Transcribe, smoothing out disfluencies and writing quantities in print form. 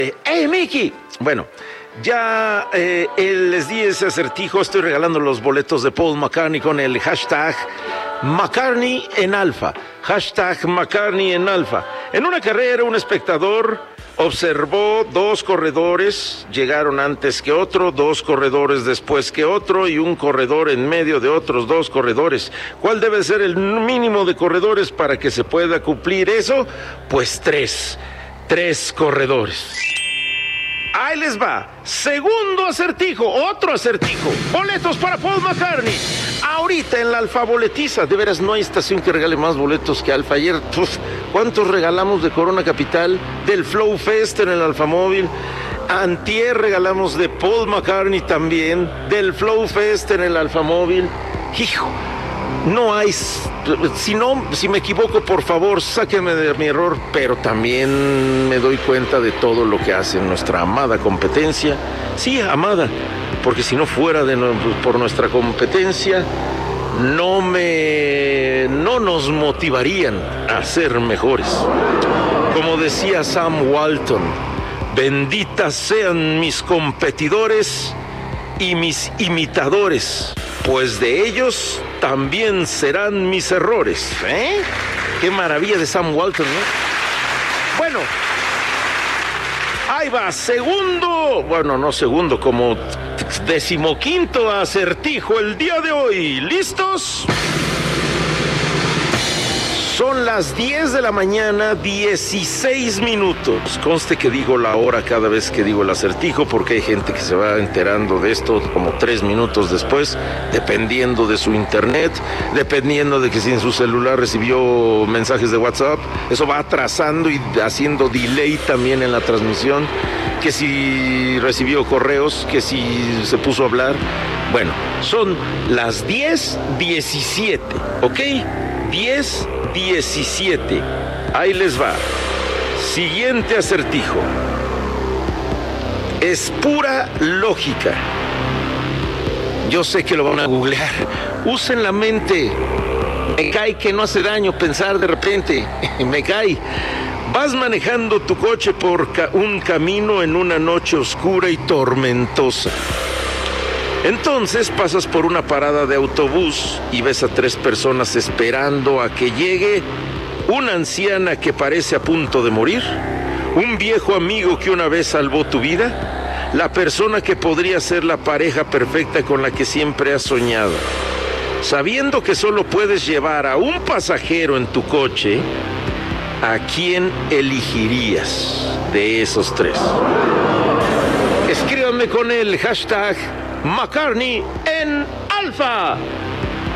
¡Hey, Mickey! Bueno, ya les di ese acertijo. Estoy regalando los boletos de Paul McCartney con el hashtag McCartney en alfa. Hashtag McCartney en alfa. En una carrera, un espectador observó dos corredores, llegaron antes que otro, dos corredores después que otro y un corredor en medio de otros dos corredores. ¿Cuál debe ser el mínimo de corredores para que se pueda cumplir eso? Pues tres corredores. Ahí les va. Segundo acertijo, otro acertijo. Boletos para Paul McCartney. Ahorita en la alfaboletiza, de veras no hay estación que regale más boletos que Alfa. Ayer, ¿cuántos regalamos de Corona Capital? Del Flow Fest en el Alfamóvil. Antier regalamos de Paul McCartney también. Del Flow Fest en el Alfamóvil. Hijo, no hay... Si me equivoco, por favor, sáquenme de mi error, pero también me doy cuenta de todo lo que hace nuestra amada competencia. Sí, amada, porque si no fuera por nuestra competencia, no nos motivarían a ser mejores. Como decía Sam Walton, benditas sean mis competidores y mis imitadores, pues de ellos también serán mis errores. Qué maravilla de Sam Walton, ¿no? Bueno, ahí va, como 15º acertijo el día de hoy. ¿Listos? Son las 10 de la mañana, 16 minutos. Conste que digo la hora cada vez que digo el acertijo, porque hay gente que se va enterando de esto como 3 minutos después, dependiendo de su internet, dependiendo de que si en su celular recibió mensajes de WhatsApp, eso va atrasando y haciendo delay también en la transmisión, que si recibió correos, que si se puso a hablar. Bueno, son las 10:17, ¿ok? 10:17. Ahí les va. Siguiente acertijo. Es pura lógica. Yo sé que lo van a googlear. Usen la mente. Me cae que no hace daño pensar de repente. Me cae. Vas manejando tu coche por un camino en una noche oscura y tormentosa. Entonces pasas por una parada de autobús y ves a 3 personas esperando a que llegue una anciana que parece a punto de morir, un viejo amigo que una vez salvó tu vida, la persona que podría ser la pareja perfecta con la que siempre has soñado. Sabiendo que solo puedes llevar a un pasajero en tu coche, ¿a quién elegirías de esos 3? Escríbanme con el hashtag McCartney en alfa.